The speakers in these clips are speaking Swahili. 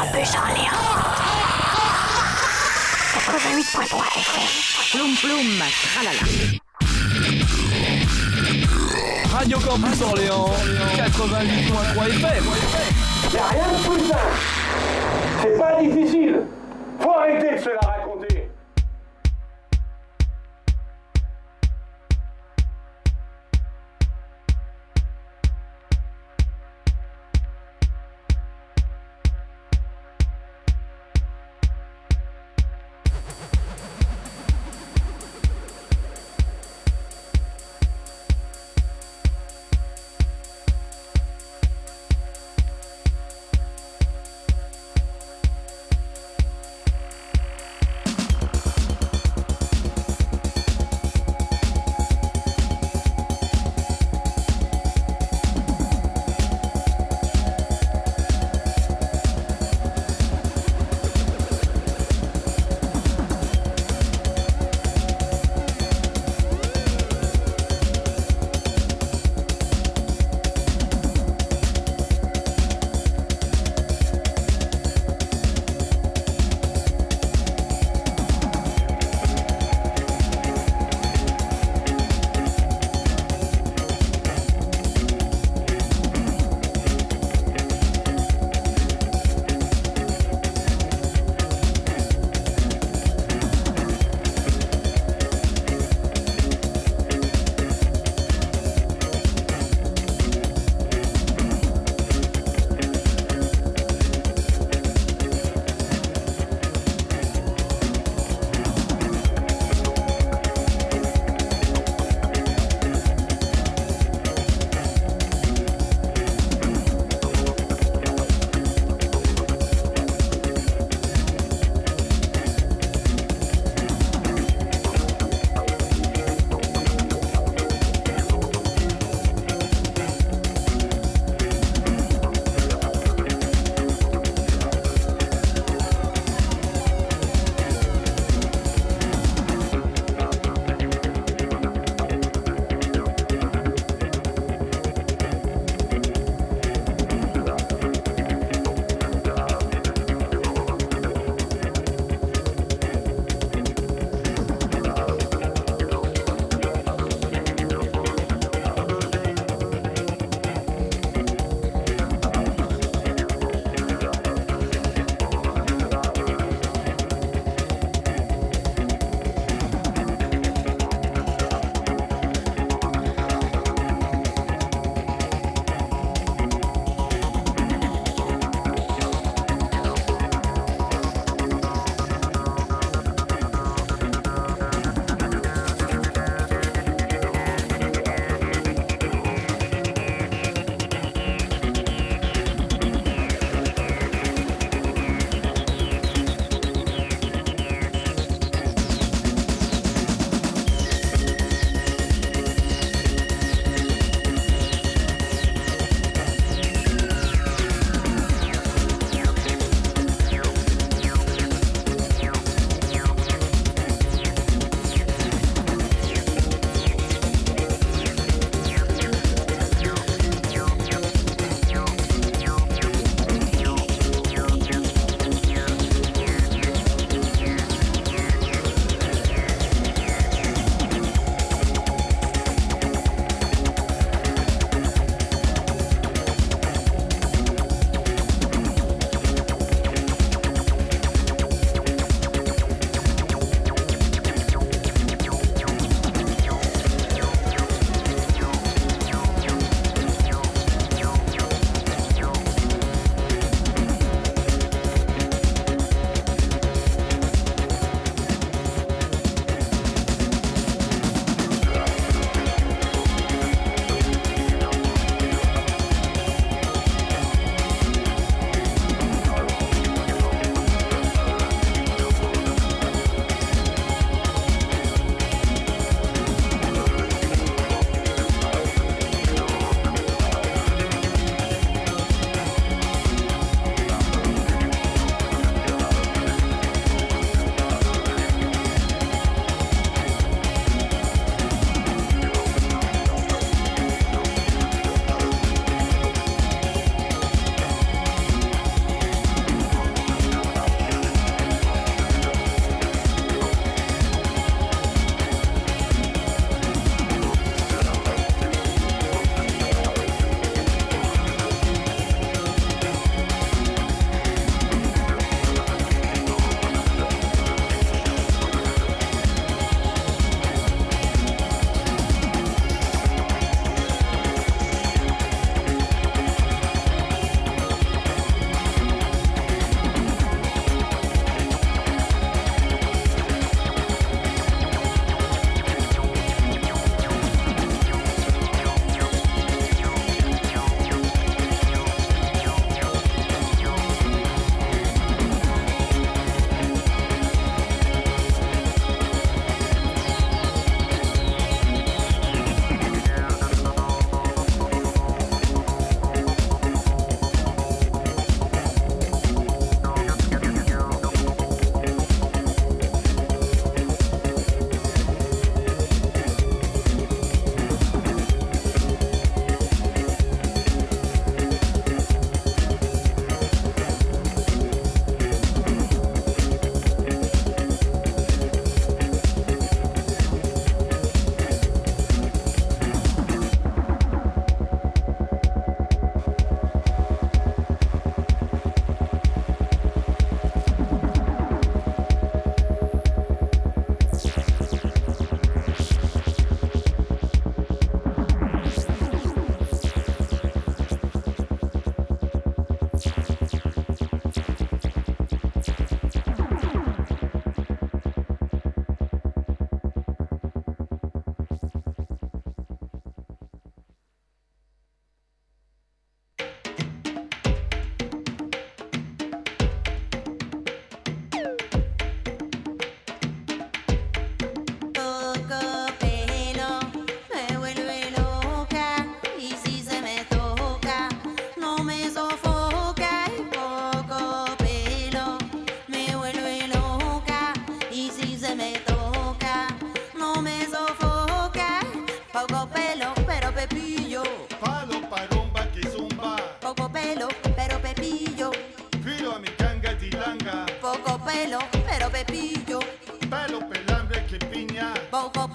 Campus Orléans. 88.3 FM. Ploum ploum, tralala. Radio Campus Orléans, 88.3 FM. Y a rien de plus simple. C'est pas difficile. Faut arrêter de se la raconter.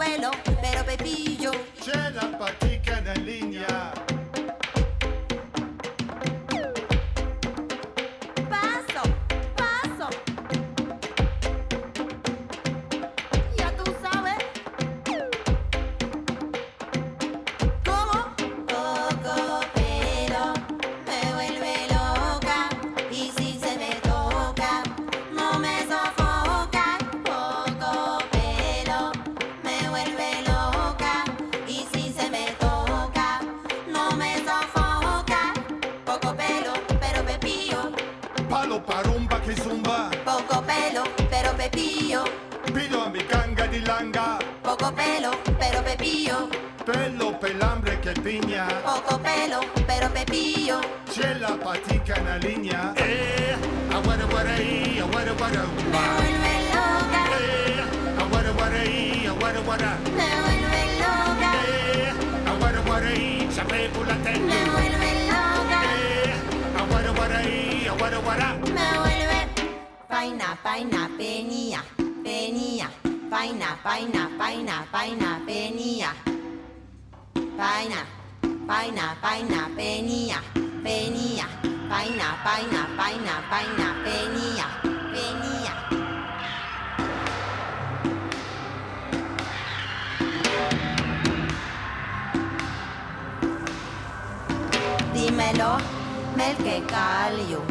pelo, pero Pepillo. C'è la patica in linea. Paso, paso. Ya tú sabes. ¿Cómo? Poco pelo me vuelve loca. Y si se me toca, no me sofoca. Poco pelo me vuelve loca. Y si se me toca, no me sofoca. Poco pelo, pero Pepillo. Palo parumba che zumba. Poco pelo, pero Pepillo. Pido a mi canga di langa. Poco pelo, pero Pepillo. Pelo pelambre che pigna. Poco pelo, pero Pepillo. C'è la patica in linea. Aguara guara, aguara guara. Me vuelve loca, Aguara guara, aguara guara. me vuelve loca, Aguara guara, sapevo la me tenda. vuelve loca, Aguara guara, aguara guara. me vuelve. Paina, paina, penía, penía. Paina, paina, paina, paina, penía. Paina, paina, paina, penía, penía. Paina, paina, paina, paina, penía, penía. Dímelo, Melquecalio.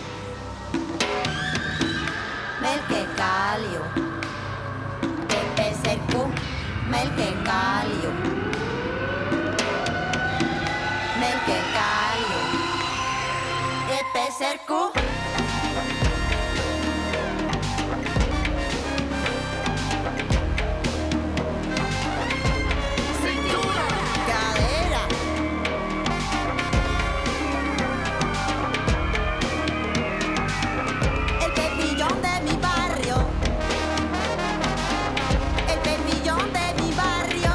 Melquecalio. Pepe Cercu, Melquecalio. Melquecalio. Pepe Cercu. Cadera. El pepillón de mi barrio. El pepillón de mi barrio.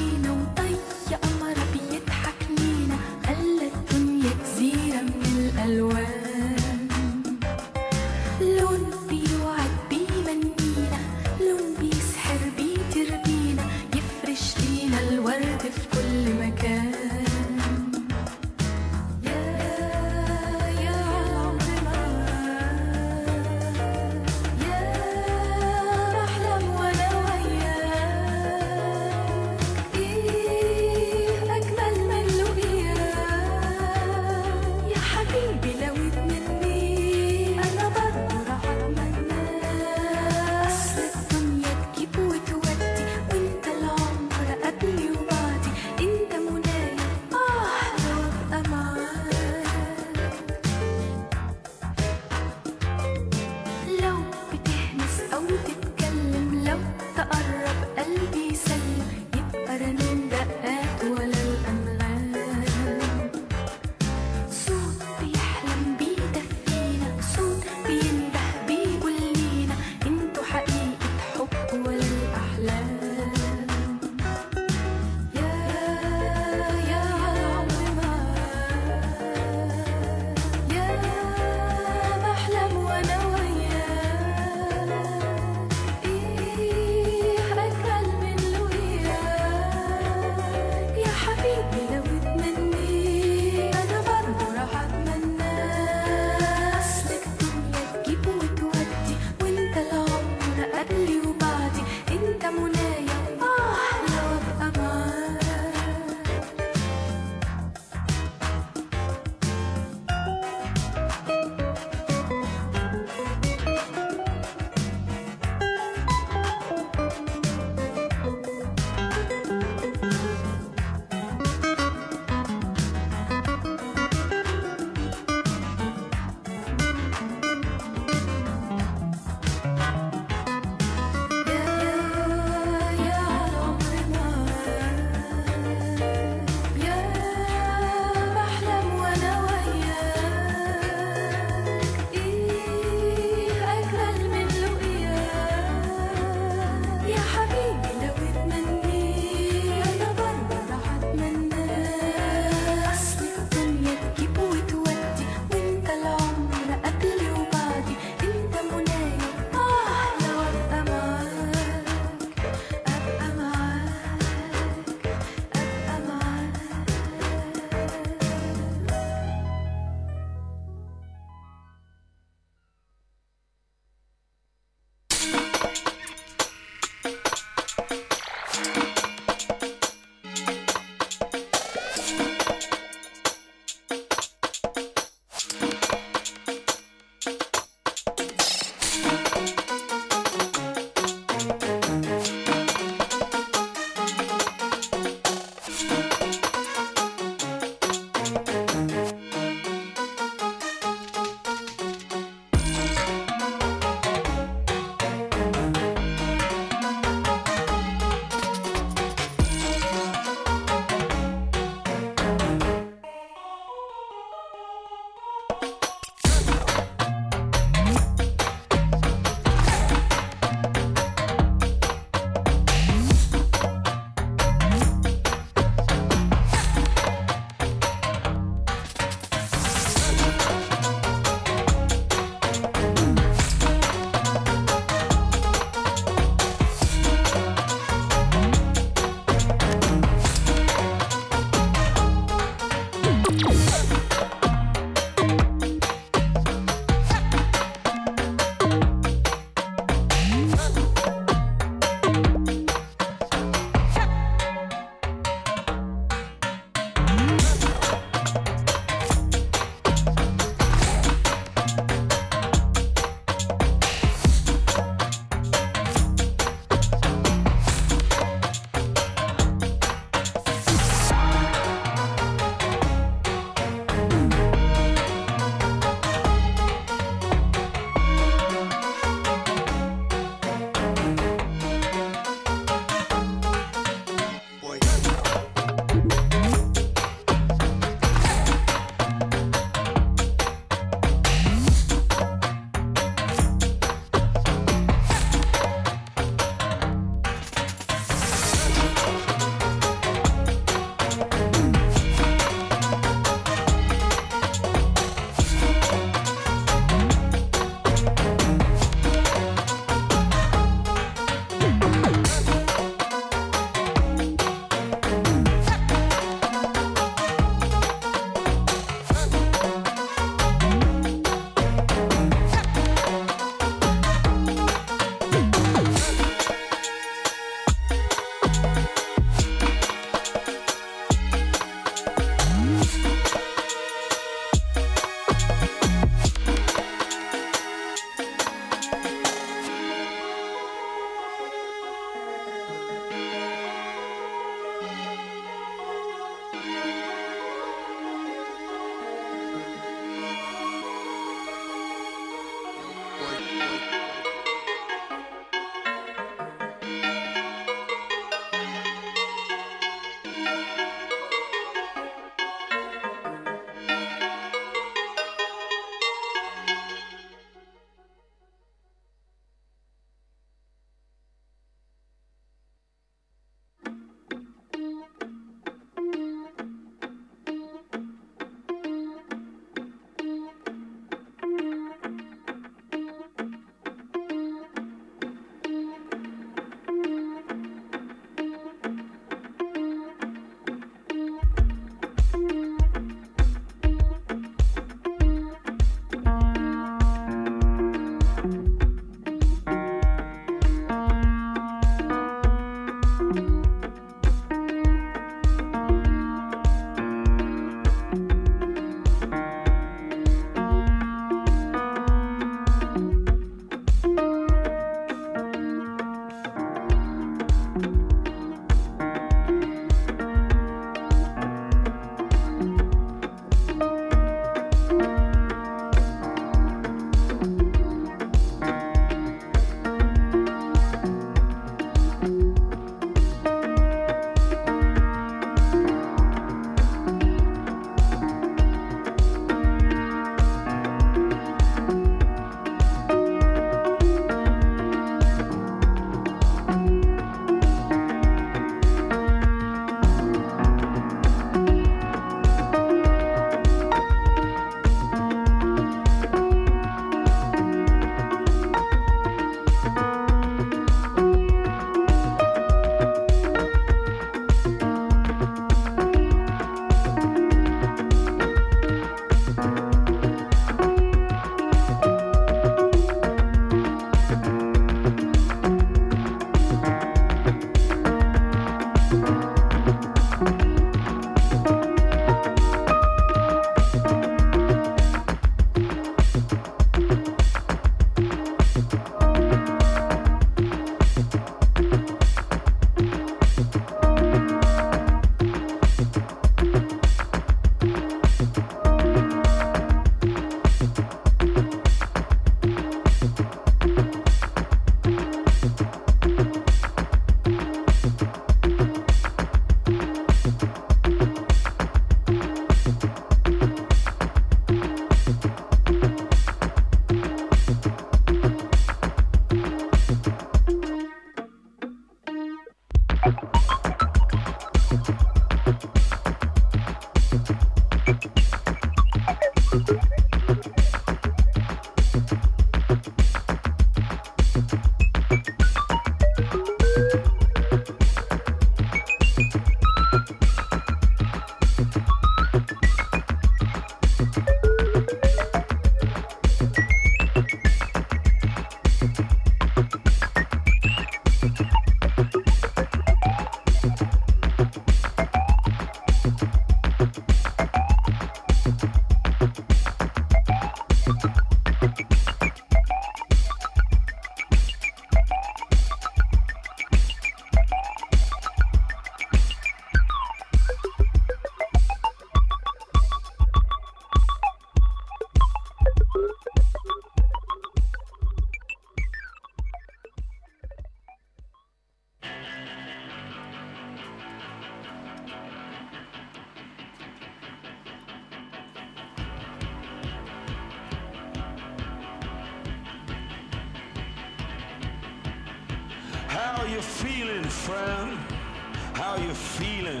How you feeling, friend? How you feeling?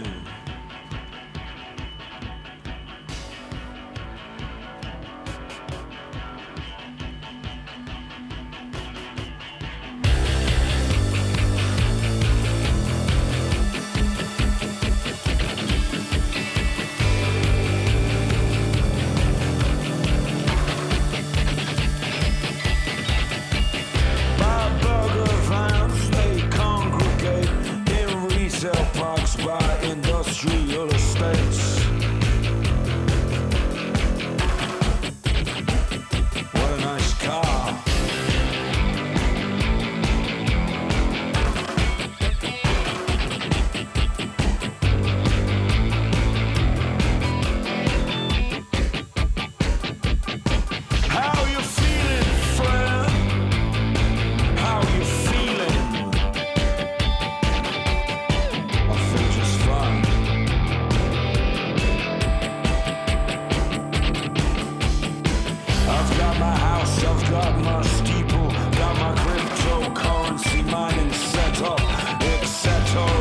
Industrial estates. What a nice car. How you feeling, friend? How you feeling? I feel just fine. I've got my house, I've got my steeple, got my cryptocurrency mining set up, etc.,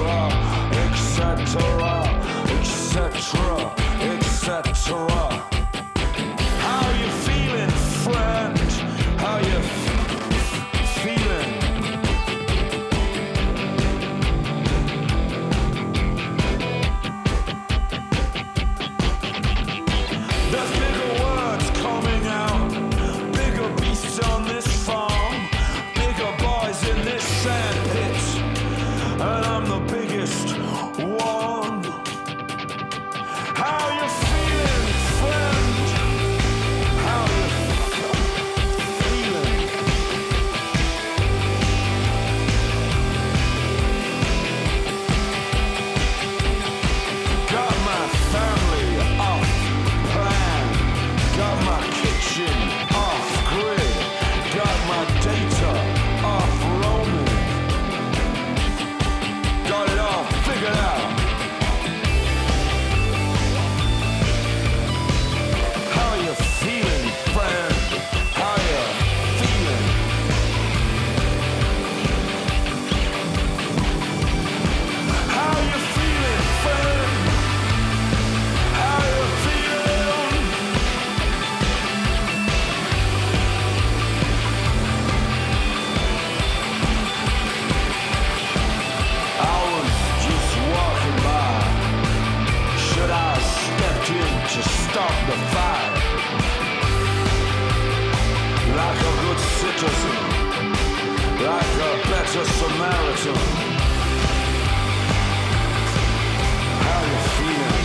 etc., etc., etc. How you feeling, friend? How you feeling? There's bigger words coming out, bigger beasts on this farm, bigger boys in this sand pit, and I'm the biggest one. How you feeling, friend? How you feeling? Got my family off plan, got my kitchen off grid, got my data off roaming, got it all figured out. How you feeling, friend? How you feeling? How you feeling, friend? How you feeling? I was just walking by. Should I have stepped in to stop the fight? Like a good citizen, like a better Samaritan. How you feeling?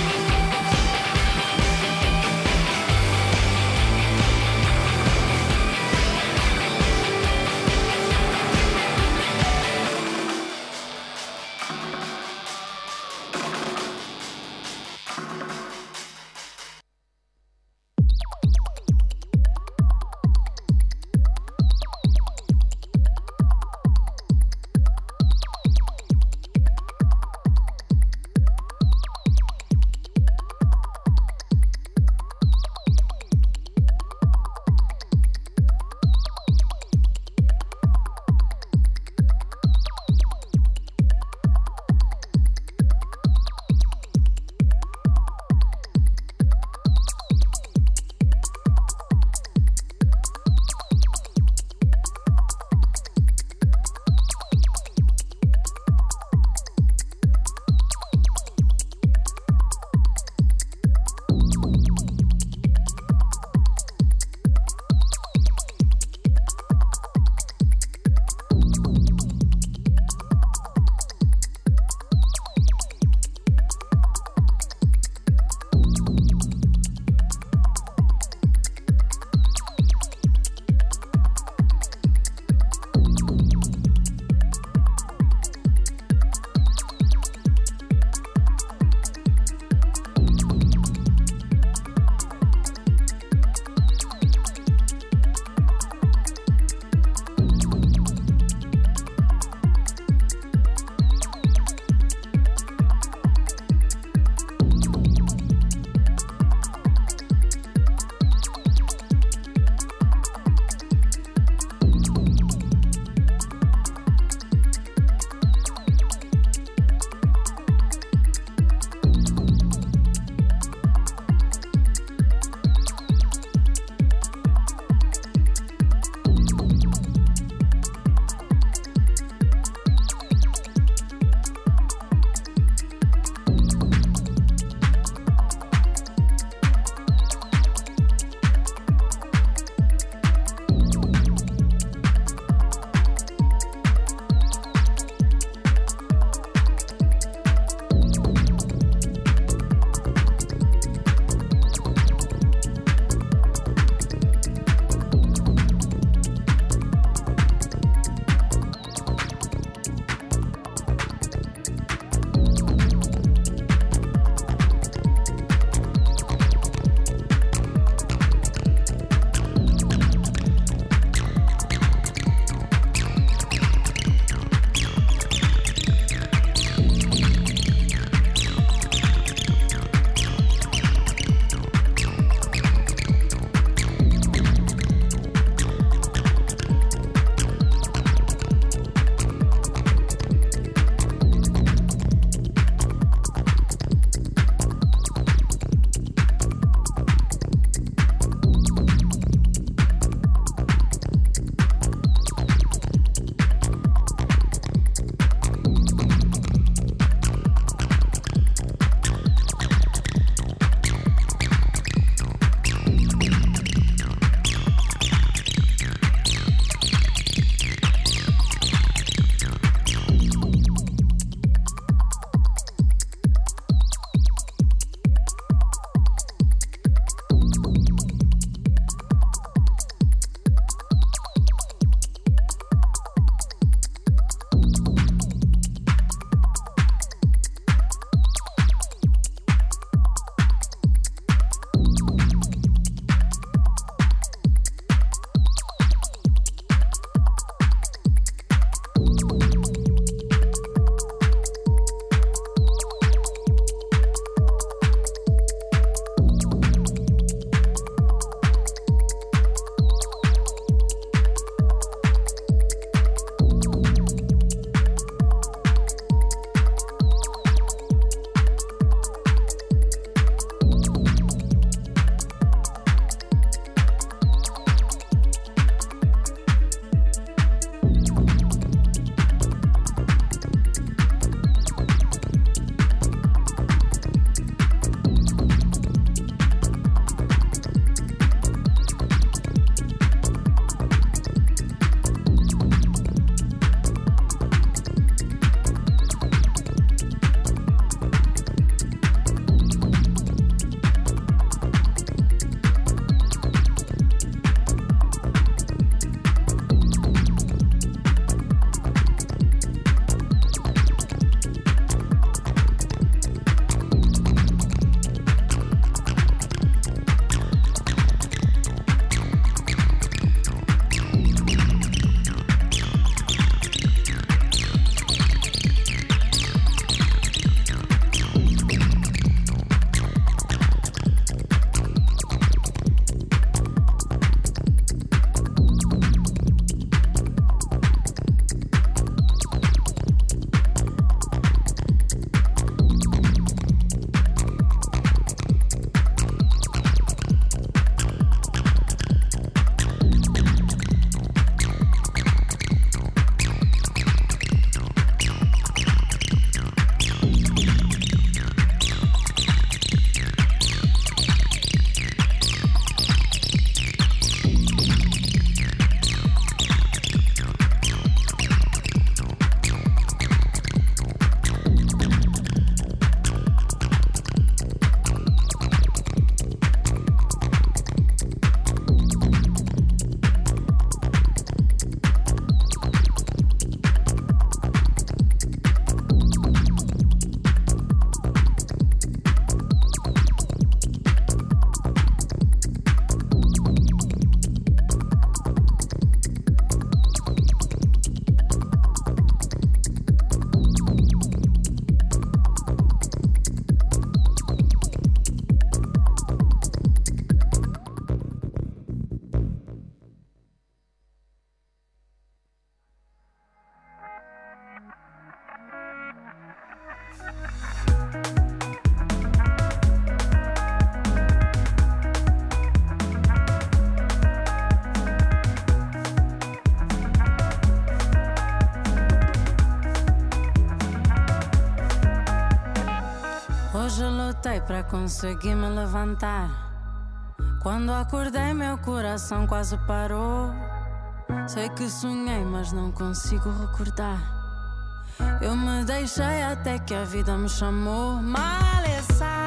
Hoje lutei pra conseguir me levantar. Quando acordei meu coração quase parou. Sei que sonhei mas não consigo recordar. Eu me deixei até que a vida me chamou. Malessai.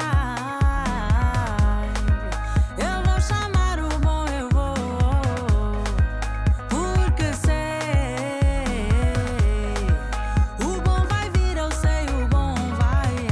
Eu vou chamar o bom, eu vou. Porque sei o bom vai vir, eu sei o bom vai.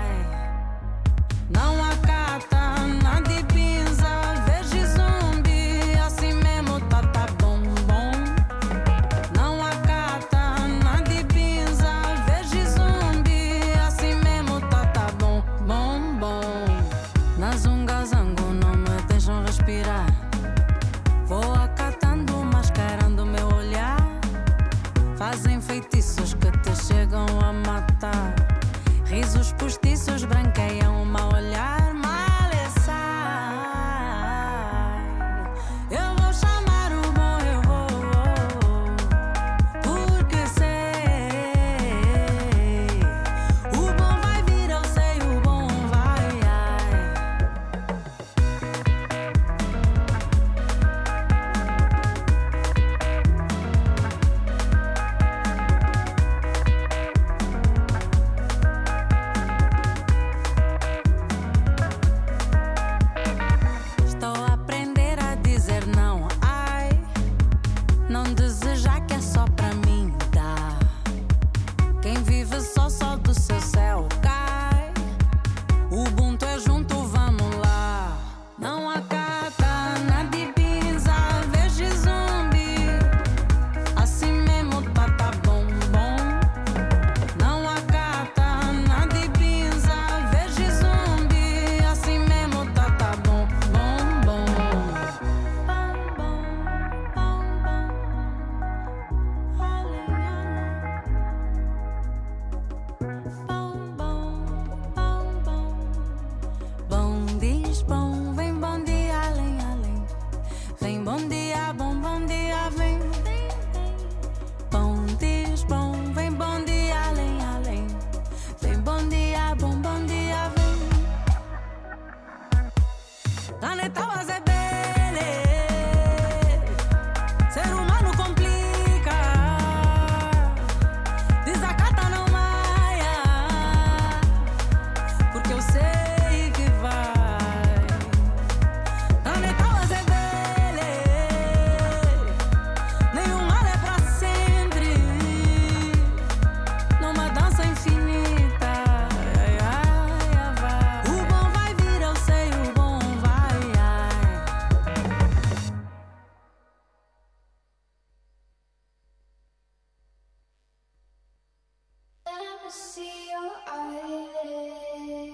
Não acata, nada de pinza. Vejo zumbi, assim mesmo tá bom, bom. Não acata, nada de pinza. Vejo zumbi, assim mesmo tá bom, bom, bom. Na zunga zango não me deixam respirar. Vou acatando, mascarando meu olhar. Fazem feitiços que te chegam a matar. Risos postiços branqueiam o mau olhar. Malessai. Eu vou chamar o bom, eu vou. Porque sei o bom vai vir, eu sei o bom vai. Estou a aprender a dizer não. Ai, não desejar que é só pra mim dá. Quem vive só do seu céu cai. O Ubuntu é junto, vamos lá. Não acata, nada de pinza. Vejo zumbi, assim mesmo tá bom, bom. Não acata, nada de pinza. Vejo zumbi, assim mesmo tá bom, bom, bom. Bom, bom, bom, bom. Bom, bom, bom, bom. Bom diz bom, vem bom dia, além, além. Vem bom dia, vem. Bom diz bom, vem bom dia, além, além. Vem bom dia, vem. Planeta Wazebele. Ser humano complica. Desacata não maia. Porque eu sei que vai. Planeta Wazebele. Nenhum mar é pra sempre. Numa dança infinita. Ai, ai, ai, vai. O bom vai vir, eu sei o bom vai. Let me see your eyelid.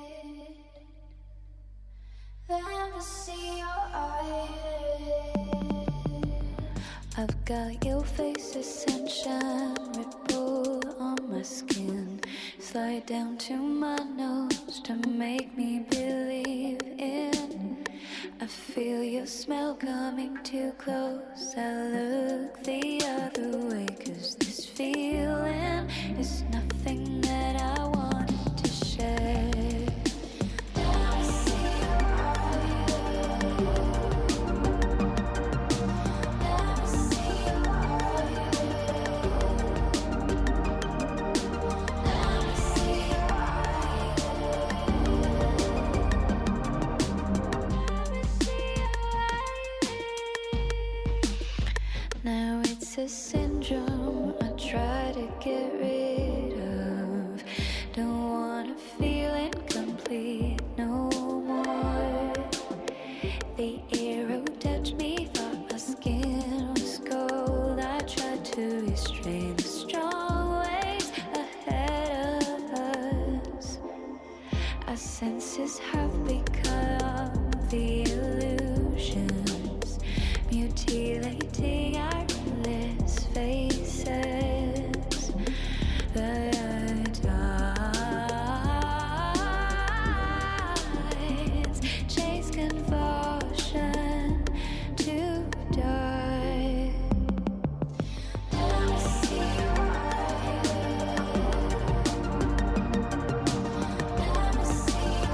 Let me see your eyelid. I've got your face, a sunshine ripple on my skin. Slide down to my nose to make me believe in. I feel your smell coming too close. I look the other way, 'cause this feeling is nothing that I wanted to share. Let me see your eyelid. Let me see your eyelid. Let me see your eyelid. Let me see your eyelid. Now it's a syndrome I try to get rid of. Don't wanna feel incomplete no more. The arrow touched me, thought my skin was cold. I tried to restrain the strong waves ahead of us. Our senses have become the illusions, mutilating our endless faces. The tides chase convulsion to die. Let me see your eyelid. Let me see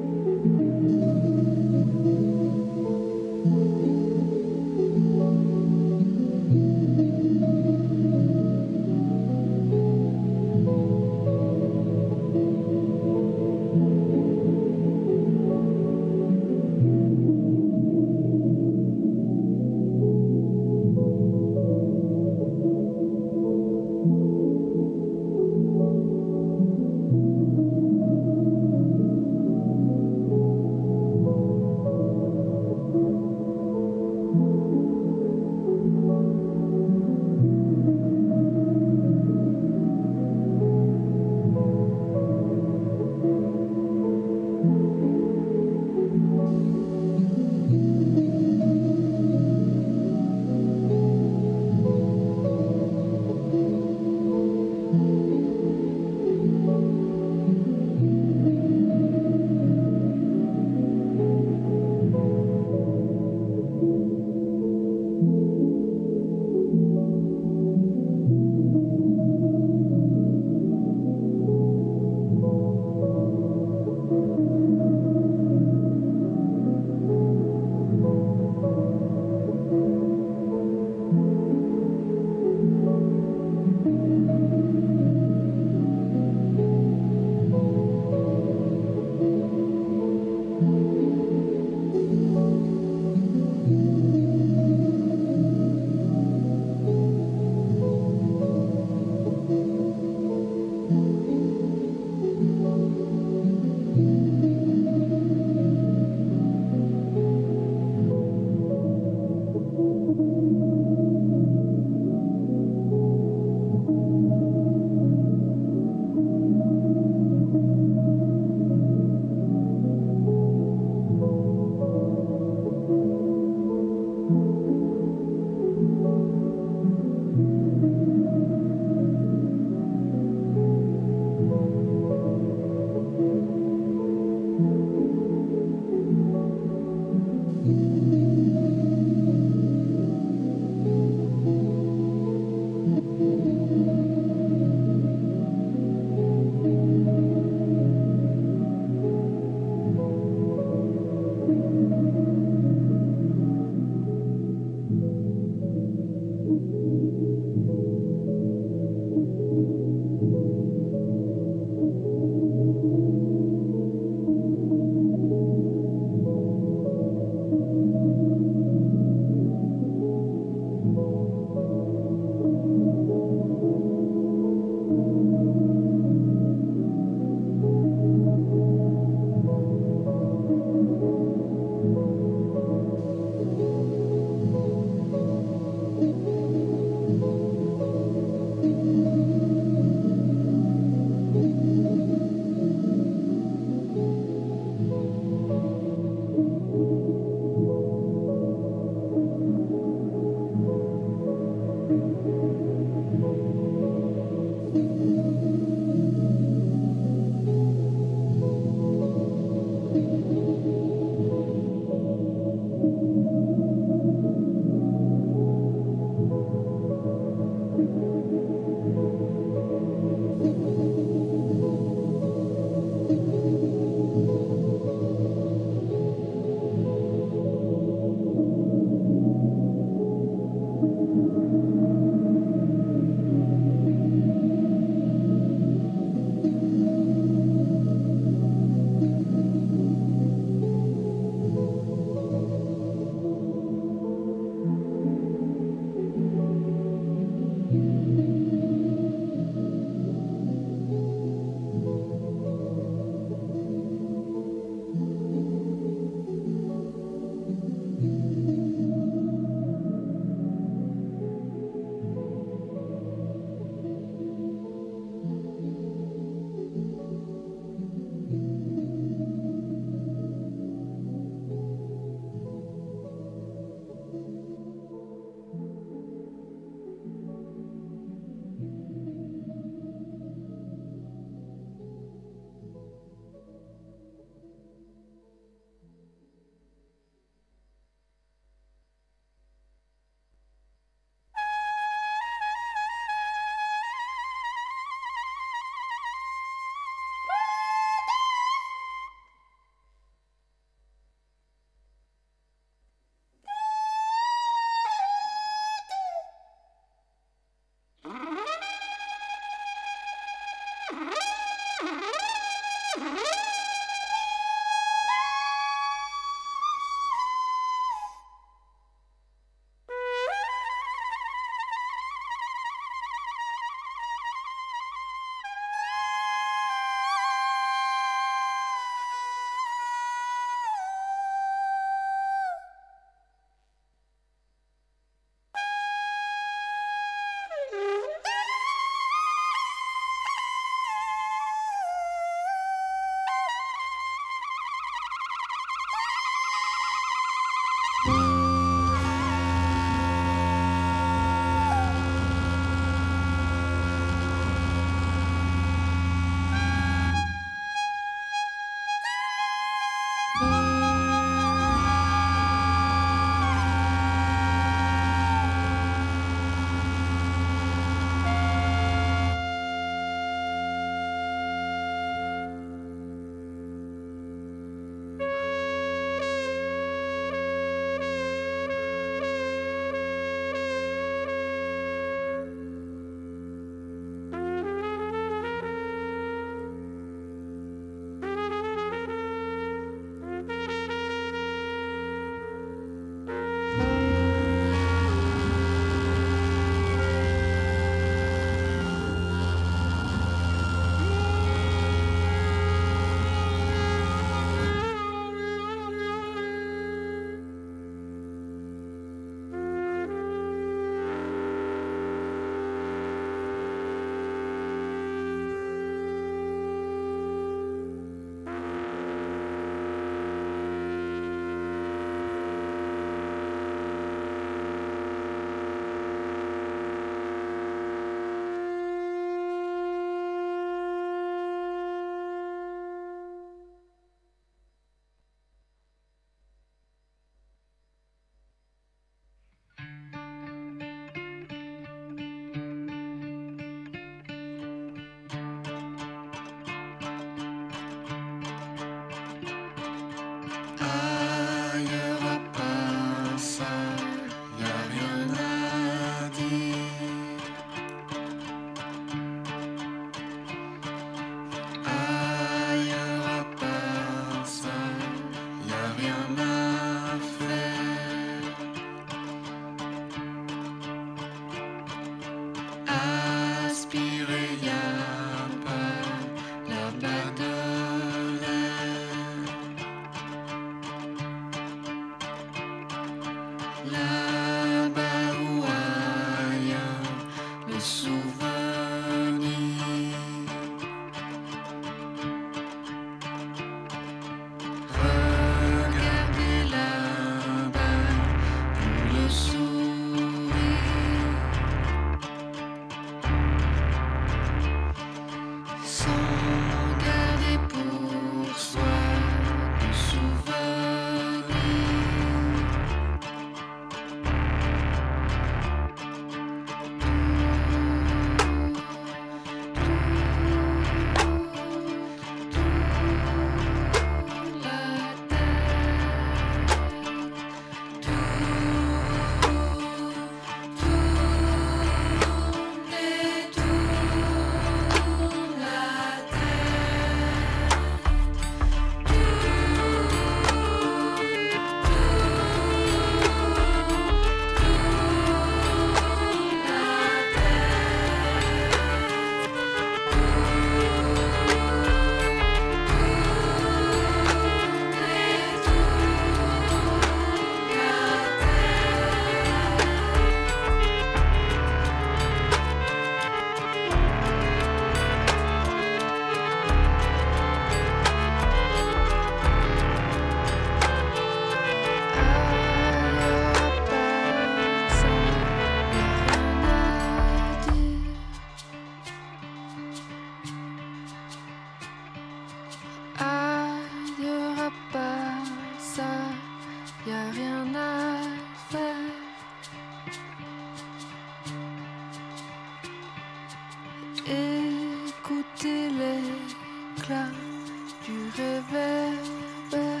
du réverbère.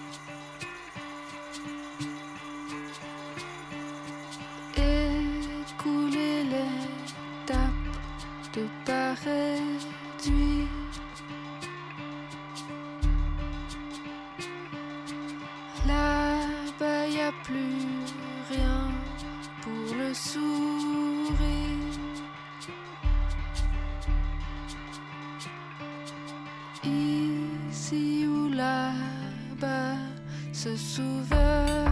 Écouler l'étape de part réduit. Là-bas y a plus rien pour le sourire. Ici ou là-bas, se souvenir.